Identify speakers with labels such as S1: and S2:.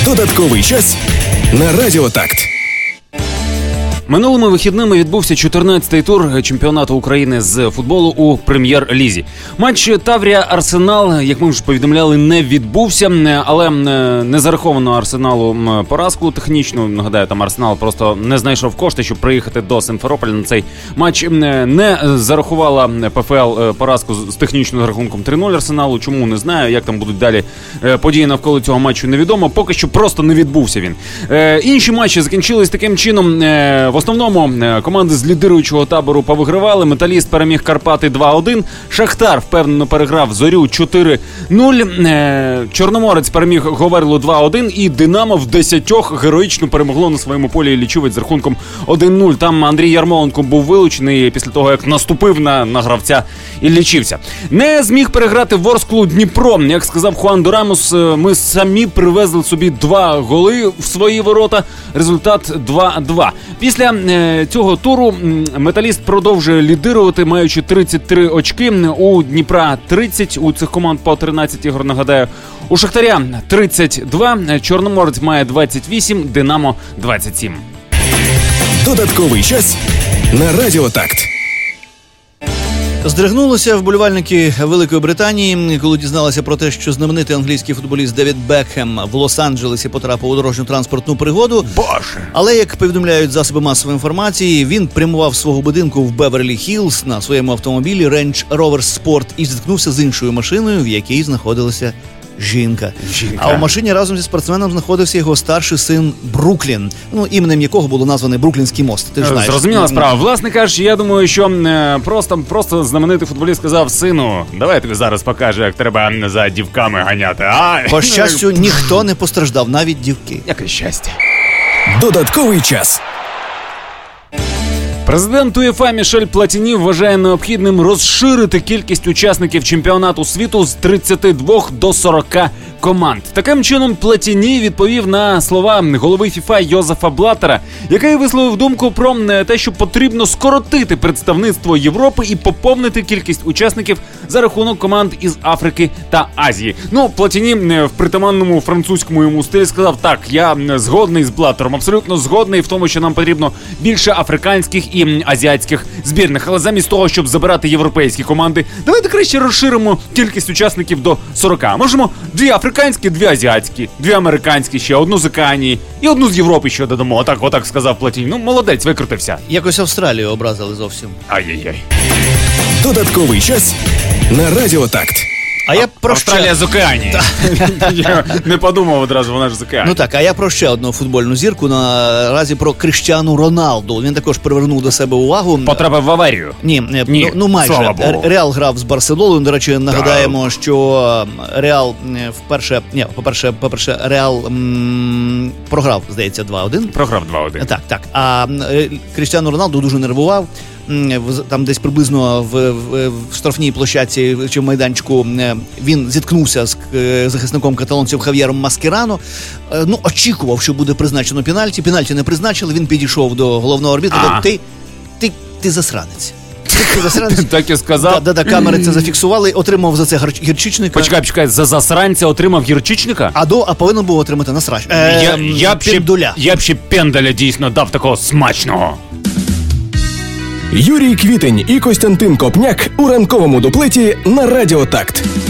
S1: Додатковий час на Радіо Такт.
S2: Минулими вихідними відбувся 14-й тур чемпіонату України з футболу у Прем'єр-лізі. Матч Таврія-Арсенал, як ми вже повідомляли, не відбувся, але не зараховано Арсеналу поразку технічну. Нагадаю, там Арсенал просто не знайшов кошти, щоб приїхати до Симферополя на цей матч. Не зарахувала ПФЛ поразку з технічним рахунком 3-0 Арсеналу. Чому, не знаю. Як там будуть далі події навколо цього матчу, невідомо. Поки що просто не відбувся він. Інші матчі закінчились таким чином. В основному команди з лідируючого табору повигравали. Металіст переміг Карпати 2-1. Шахтар впевнено переграв Зорю 4-0. Чорноморець переміг Говерлу 2-1. І Динамо в 10 героїчно перемогло на своєму полі Іллічівець з рахунком 1-0. Там Андрій Ярмоленко був вилучений після того, як наступив на гравця Іллічівця. Не зміг переграти Ворсклу Дніпро. Як сказав Хуан Дорамус, ми самі привезли собі 2 голи в свої ворота. Результат 2-2. Після цього туру Металіст продовжує лідирувати, маючи 33 очки. У Дніпра 30, у цих команд по 13 ігор, нагадаю. У Шахтаря 32, Чорноморець має 28, Динамо 27.
S1: Додатковий час на Радіо Такт.
S3: Здригнулися вболівальники Великої Британії, коли дізналися про те, що знаменитий англійський футболіст Девід Бекхем в Лос-Анджелесі потрапив у дорожньо-транспортну пригоду.
S2: Боже!
S3: Але, як повідомляють засоби масової інформації, він прямував з свого будинку в Беверлі-Хіллз на своєму автомобілі Range Rover Sport і зіткнувся з іншою машиною, в якій знаходилася жінка. А в машині разом зі спортсменом знаходився його старший син Бруклін, іменем якого було назване Бруклінський мост. Ти ж знаєш.
S2: Зрозуміла справа. Власне кажучи, я думаю, що просто знаменитий футболіст сказав: сину, давай я тобі зараз покажу, як треба за дівками ганяти.
S3: По щастю, ніхто не постраждав, навіть дівки.
S2: Яке щастя.
S1: Додатковий час.
S2: Президент УЄФА Мішель Платіні вважає необхідним розширити кількість учасників чемпіонату світу з 32 до 40 команд. Таким чином, Платіні відповів на слова голови ФІФА Йозефа Блаттера, який висловив думку про те, що потрібно скоротити представництво Європи і поповнити кількість учасників за рахунок команд із Африки та Азії. Платіні в притаманному французькому йому стилі сказав: так, я згодний з Блаттером, абсолютно згодний в тому, що нам потрібно більше африканських і азіатських збірних. Але замість того, щоб забирати європейські команди, давайте краще розширимо кількість учасників до 40. Можемо 2 африканські, 2 азіатські, 2 американські ще, 1 з Океанії і 1 з Європи ще додамо. Отак сказав Платіні. Молодець, викрутився.
S3: Якось Австралію образили зовсім.
S2: Ай-яй-яй.
S1: Додатковий час на Радіо Такт.
S3: А я про
S2: Австралія з Океанії. Я не подумав одразу, вона ж з Океанії.
S3: А я про ще одну футбольну зірку, наразі про Кріштіану Роналду. Він також привернув до себе увагу.
S2: Потрапив в аварію?
S3: Ні, майже.
S2: Слава Богу.
S3: Реал грав з Барселоною. До речі, нагадаємо, що Реал по-перше, Реал програв, здається, 2-1.
S2: Програв 2-1.
S3: Так. А Кріштіану Роналду дуже нервував. Там десь приблизно в штрафній площадці чи в майданчику він зіткнувся з захисником каталонців Хав'єром Маскерано. Очікував, що буде призначено пенальті. Пенальті не призначили, він підійшов до головного арбітра. Ти засранець.
S2: Так і сказав.
S3: Камери це зафіксували, отримав за це гірчичника.
S2: Почекай, за засранця отримав гірчичника?
S3: А повинен був отримати насрач.
S2: Я б ще пендаля дійсно дав такого смачного.
S1: Юрій Квітень і Костянтин Копняк у ранковому дуплеті на Радіо Такт.